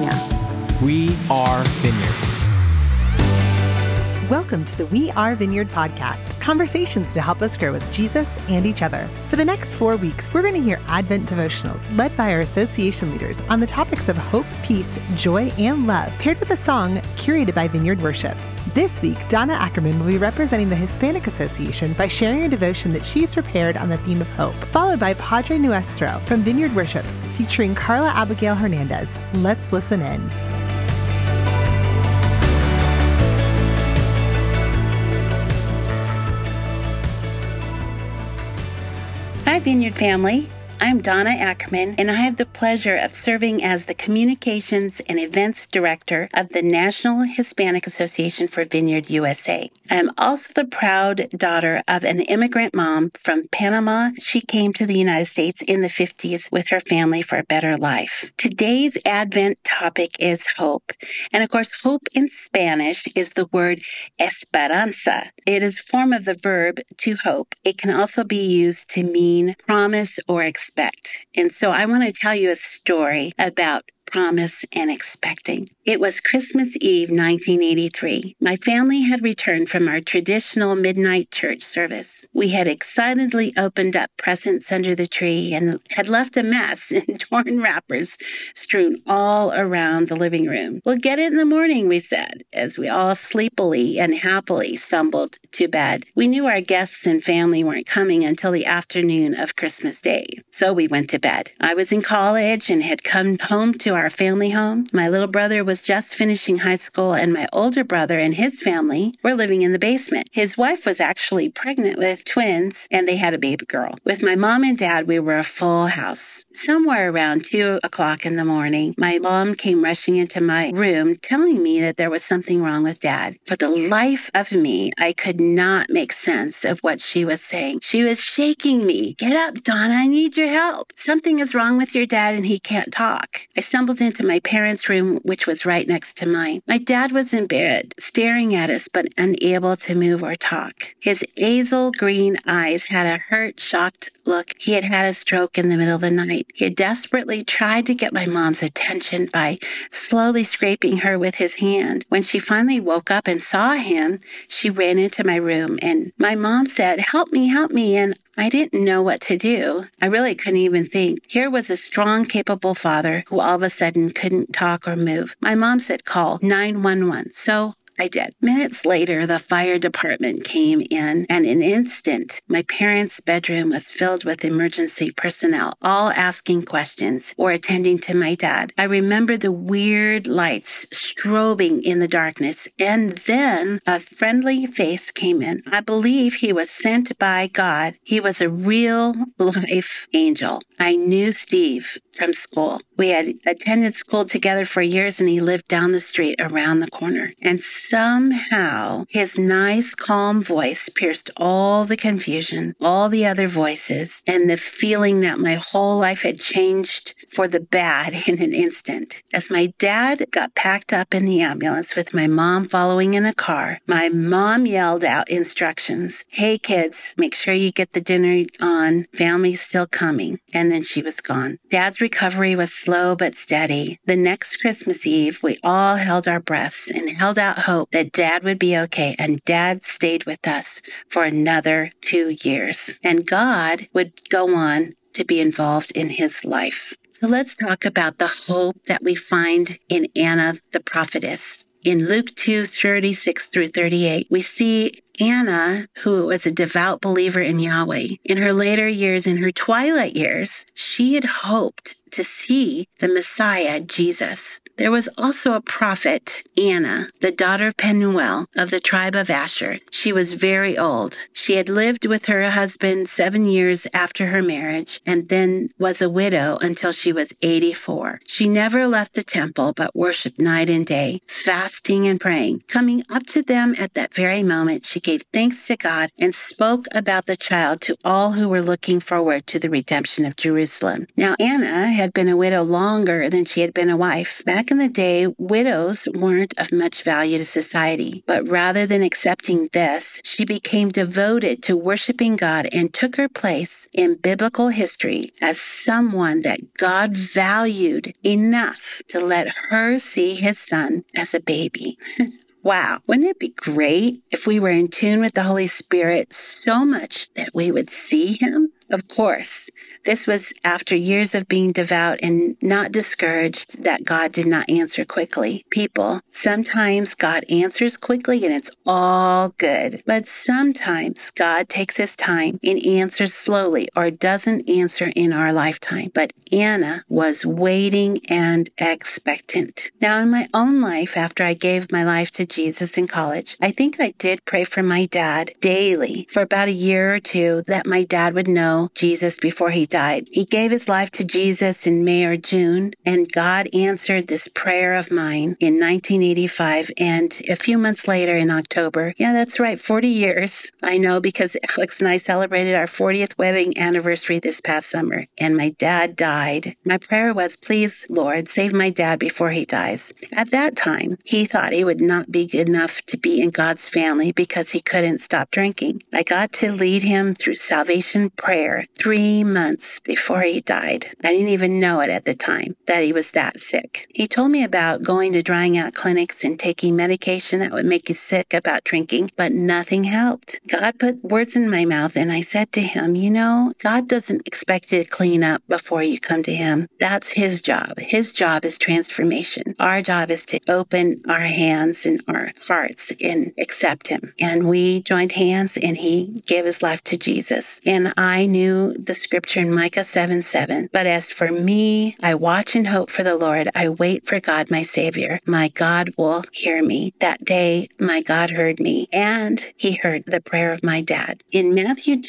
California. We are Vineyard. Welcome to the We Are Vineyard podcast, conversations to help us grow with Jesus and each other. For the next 4 weeks, we're going to hear Advent devotionals led by our association leaders on the topics of hope, peace, joy, and love, paired with a song curated by Vineyard Worship. This week, Donna Ackerman will be representing the Hispanic Association by sharing a devotion that she's prepared on the theme of hope, followed by Padre Nuestro from Vineyard Worship, featuring Carla Abigail Hernandez. Let's listen in. Hi, Vineyard family. I'm Donna Ackerman, and I have the pleasure of serving as the Communications and Events Director of the National Hispanic Association for Vineyard USA. I am also the proud daughter of an immigrant mom from Panama. She came to the United States in the 50s with her family for a better life. Today's Advent topic is hope. And of course, hope in Spanish is the word esperanza. It is a form of the verb to hope. It can also be used to mean promise or expect. And so I want to tell you a story about promise and expecting. It was Christmas Eve, 1983. My family had returned from our traditional midnight church service. We had excitedly opened up presents under the tree and had left a mess in torn wrappers strewn all around the living room. We'll get it in the morning, we said, as we all sleepily and happily stumbled to bed. We knew our guests and family weren't coming until the afternoon of Christmas Day, so we went to bed. I was in college and had come home to our family home. My little brother was just finishing high school, and my older brother and his family were living in the basement. His wife was actually pregnant with twins, and they had a baby girl. With my mom and dad, we were a full house. Somewhere around 2 o'clock in the morning, my mom came rushing into my room, telling me that there was something wrong with Dad. For the life of me, I could not make sense of what she was saying. She was shaking me. "Get up, Donna, I need your help. Something is wrong with your dad and he can't talk." I stumbled into my parents' room, which was right next to mine. My dad was in bed, staring at us, but unable to move or talk. His hazel green eyes had a hurt, shocked look. He had had a stroke in the middle of the night. He had desperately tried to get my mom's attention by slowly scraping her with his hand. When she finally woke up and saw him, she ran into my room, and my mom said, help me, and I didn't know what to do. I really couldn't even think. Here was a strong, capable father who all of a sudden couldn't talk or move. My mom said, call 911. So I did. Minutes later, the fire department came in, and in an instant, my parents' bedroom was filled with emergency personnel, all asking questions or attending to my dad. I remember the weird lights strobing in the darkness, and then a friendly face came in. I believe he was sent by God. He was a real-life angel. I knew Steve from school. We had attended school together for years, and he lived down the street around the corner. And somehow, his nice, calm voice pierced all the confusion, all the other voices, and the feeling that my whole life had changed for the bad in an instant. As my dad got packed up in the ambulance with my mom following in a car, my mom yelled out instructions. Hey, kids, make sure you get the dinner on. Family's still coming. And then she was gone. Dad's recovery was slow but steady. The next Christmas Eve, we all held our breaths and held out hope that Dad would be okay, and Dad stayed with us for another 2 years. And God would go on to be involved in his life. So let's talk about the hope that we find in Anna the prophetess. In Luke 2:36 through 38, we see Anna, who was a devout believer in Yahweh. In her later years, in her twilight years, she had hoped to see the Messiah, Jesus. There was also a prophet, Anna, the daughter of Penuel of the tribe of Asher. She was very old. She had lived with her husband 7 years after her marriage and then was a widow until she was 84. She never left the temple but worshiped night and day, fasting and praying. Coming up to them at that very moment, she gave thanks to God and spoke about the child to all who were looking forward to the redemption of Jerusalem. Now, Anna had been a widow longer than she had been a wife. Back in the day, widows weren't of much value to society, but rather than accepting this, she became devoted to worshiping God and took her place in biblical history as someone that God valued enough to let her see his son as a baby. Wow, wouldn't it be great if we were in tune with the Holy Spirit so much that we would see him? Of course, this was after years of being devout and not discouraged that God did not answer quickly. People, sometimes God answers quickly and it's all good. But sometimes God takes his time and answers slowly or doesn't answer in our lifetime. But Anna was waiting and expectant. Now, in my own life, after I gave my life to Jesus in college, I think I did pray for my dad daily for about a year or two that my dad would know Jesus before he died. He gave his life to Jesus in May or June, and God answered this prayer of mine in 1985. And a few months later in October, yeah, that's right, 40 years. I know because Alex and I celebrated our 40th wedding anniversary this past summer, and my dad died. My prayer was, please, Lord, save my dad before he dies. At that time, he thought he would not be good enough to be in God's family because he couldn't stop drinking. I got to lead him through salvation prayer 3 months before he died. I didn't even know it at the time that he was that sick. He told me about going to drying out clinics and taking medication that would make you sick about drinking, but nothing helped. God put words in my mouth and I said to him, God doesn't expect you to clean up before you come to him. That's his job. His job is transformation. Our job is to open our hands and our hearts and accept him. And we joined hands and he gave his life to Jesus. And I knew the scripture in Micah 7:7. But as for me, I watch and hope for the Lord. I wait for God, my Savior. My God will hear me. That day, my God heard me, and he heard the prayer of my dad. In Matthew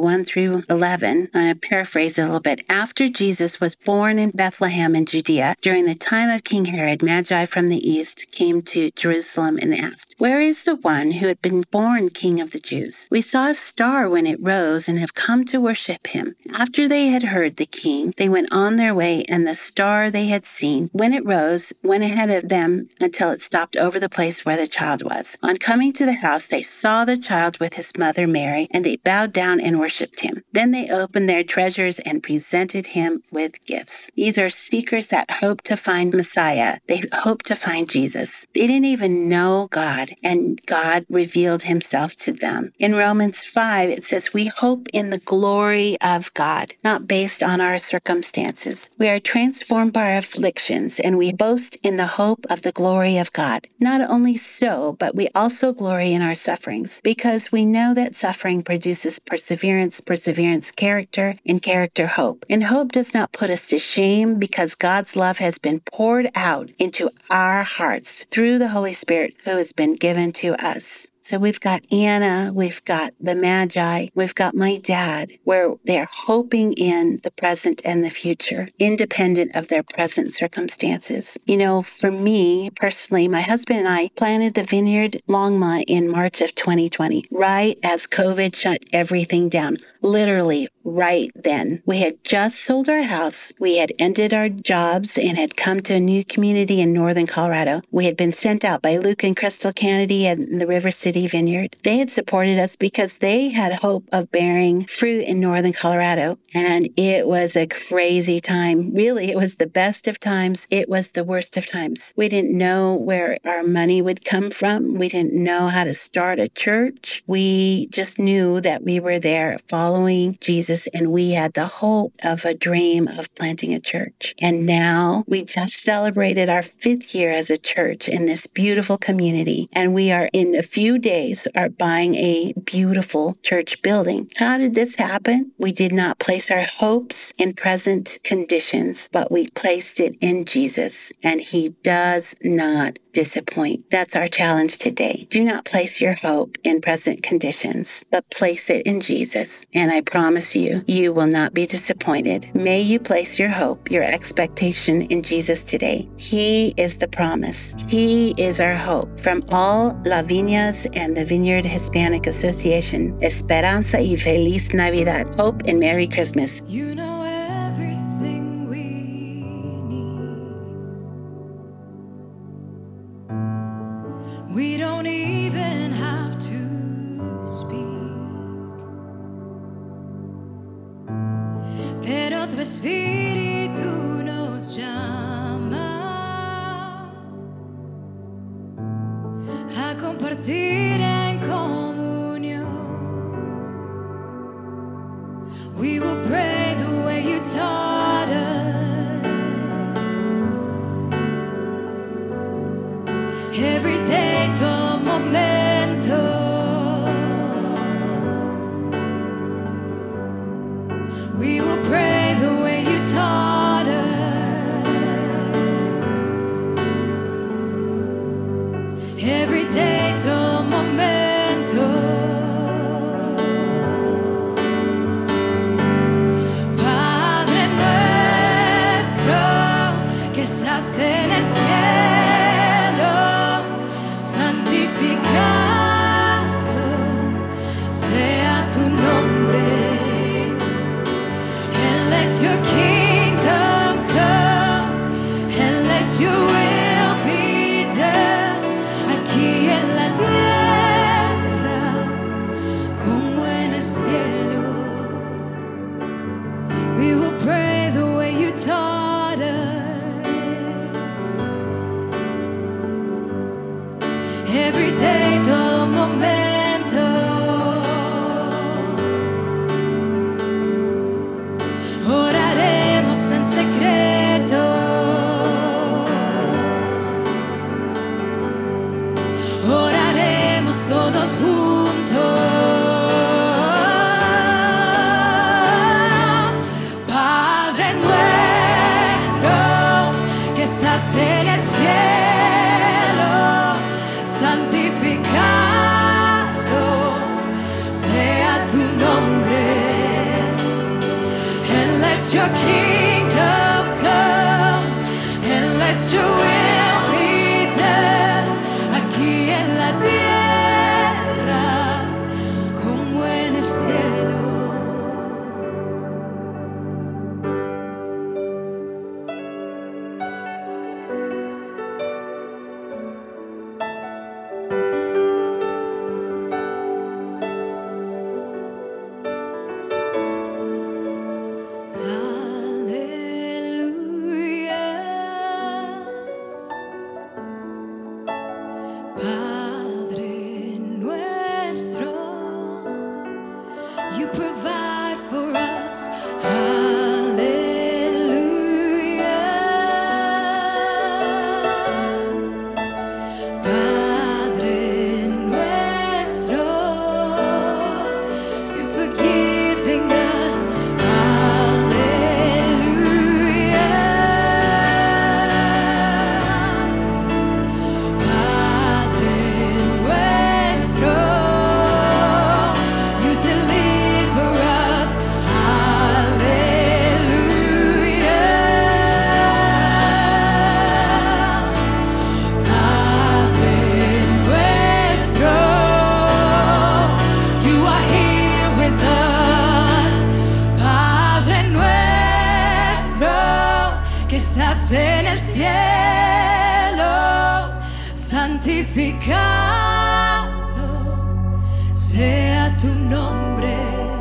2:1-11, I'm going to paraphrase it a little bit. After Jesus was born in Bethlehem in Judea, during the time of King Herod, Magi from the east came to Jerusalem and asked, "Where is the one who had been born King of the Jews? We saw a star when it rose and have come to worship him." After they had heard the king, they went on their way, and the star they had seen, when it rose, went ahead of them until it stopped over the place where the child was. On coming to the house, they saw the child with his mother Mary, and they bowed down and worshipped him. Then they opened their treasures and presented him with gifts. These are seekers that hope to find Messiah. They hope to find Jesus. They didn't even know God, and God revealed himself to them. In Romans 5, it says, we hope in the glory of God, not based on our circumstances. We are transformed by our afflictions, and we boast in the hope of the glory of God. Not only so, but we also glory in our sufferings, because we know that suffering produces perseverance, perseverance character, and character hope. And hope does not put us to shame, because God's love has been poured out into our hearts through the Holy Spirit who has been given to us. So we've got Anna, we've got the Magi, we've got my dad, where they're hoping in the present and the future, independent of their present circumstances. For me personally, my husband and I planted the Vineyard Longmont in March of 2020, right as COVID shut everything down. Literally right then. We had just sold our house. We had ended our jobs and had come to a new community in northern Colorado. We had been sent out by Luke and Crystal Kennedy and the River City Vineyard. They had supported us because they had hope of bearing fruit in northern Colorado. And it was a crazy time. Really, it was the best of times. It was the worst of times. We didn't know where our money would come from. We didn't know how to start a church. We just knew that we were there following Jesus, and we had the hope of a dream of planting a church. And now we just celebrated our 5th year as a church in this beautiful community. And we are in a few days are buying a beautiful church building. How did this happen? We did not place our hopes in present conditions, but we placed it in Jesus. And he does not disappoint. That's our challenge today. Do not place your hope in present conditions, but place it in Jesus. And I promise you, you will not be disappointed. May you place your hope, your expectation in Jesus today. He is the promise. He is our hope. From all La Viñas and the Vineyard Hispanic Association, Esperanza y Feliz Navidad. Hope and Merry Christmas. You know everything we need. We don't even have to speak. Pero tu espíritu nos llama a compartir en comunión. We will pray the way you taught us. Every day, todo momento. We will pray the way you taught us. Every day, todo momento. Estás en el cielo, santificado sea tu nombre. And let your kingdom come, and let your will be done, aquí en la tierra como en el cielo. We will pray the way you taught us. Every day, todo momento. Oraremos en secreto. Oraremos todos juntos. Padre nuestro, que estás en el cielo, santificado sea tu nombre. And let your kingdom come, and let your will be done, aquí en la tierra como en el cielo. Padre nuestro, you provide for us. Hallelujah. Padre nuestro, you're forgiving us. Estás en el cielo, santificado sea tu nombre.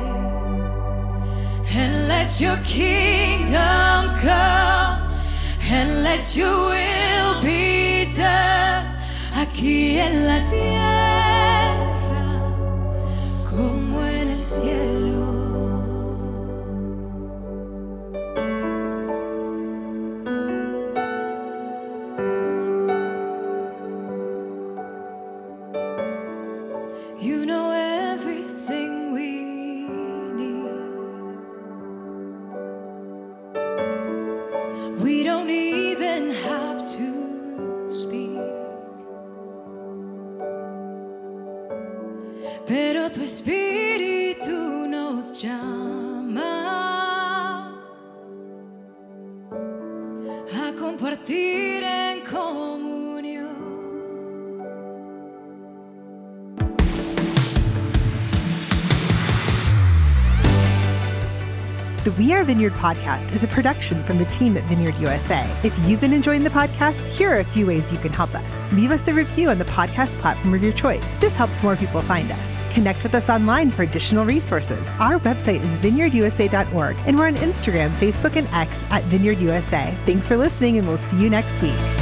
And let your kingdom come, and let your will be done, aquí en la tierra como en el cielo. You know everything we need. We don't even have to speak. pero tu espíritu nos llama a compartir en comunión. The We Are Vineyard podcast is a production from the team at Vineyard USA. If you've been enjoying the podcast, here are a few ways you can help us. Leave us a review on the podcast platform of your choice. This helps more people find us. Connect with us online for additional resources. Our website is vineyardusa.org, and we're on Instagram, Facebook, and X at Vineyard USA. Thanks for listening, and we'll see you next week.